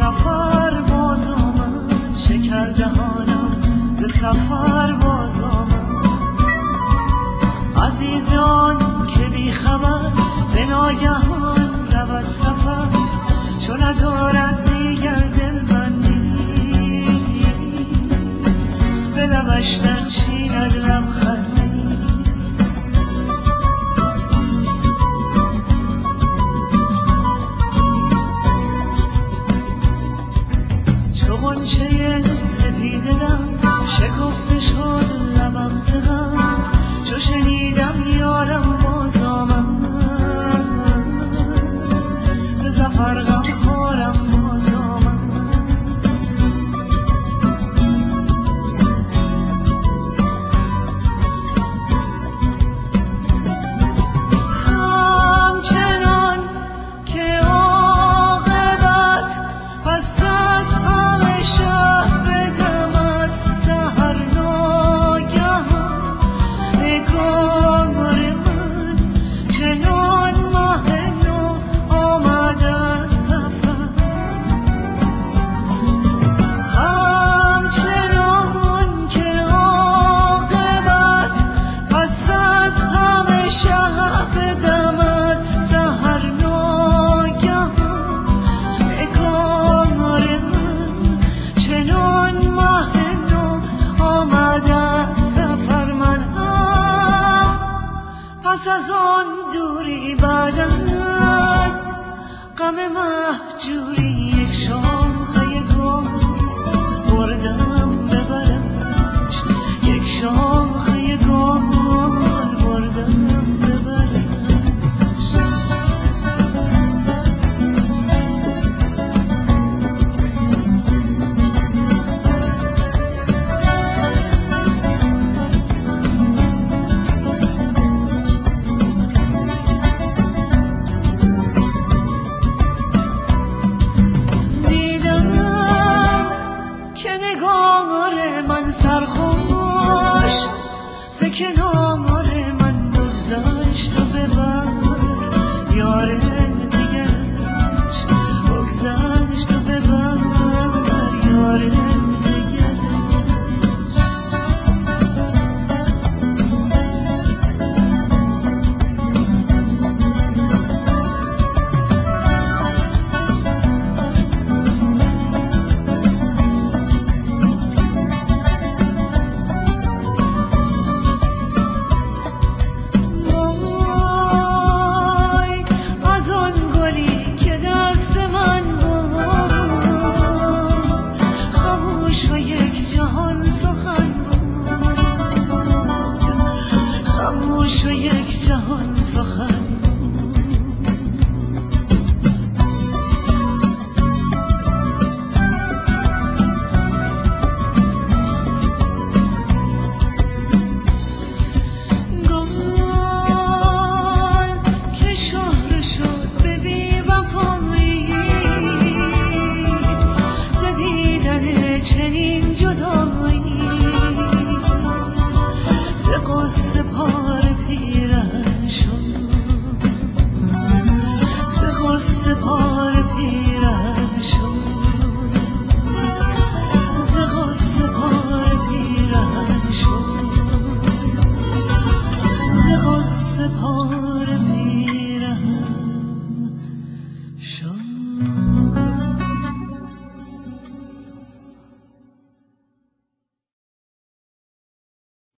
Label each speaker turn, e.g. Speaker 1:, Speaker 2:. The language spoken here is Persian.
Speaker 1: سفر باز آمد، شکر دهانم ز سفر باز آمد. عزیزان که بی خبر به ناگهان رود سفر، چو ندارد دیگر دلبندی، به لبش ننشیند لبخندی. چو غنچه سپید دلم شکفته شد لبم ز غم، چو شنیدم یارم باز آمد، ز سفر غمخوارم باز آمد. همچنان که عاقبت پس از همه شب بدمد، سحر ناگهان نگار من چنان ماه نو آمد از سفر. همچنان که عاقبت پس از همه شب بدمد، سحر ناگهان نگار من چنان ماه نو آمد از سفر. من هم پس از آن دوری بعد از غم مهجوری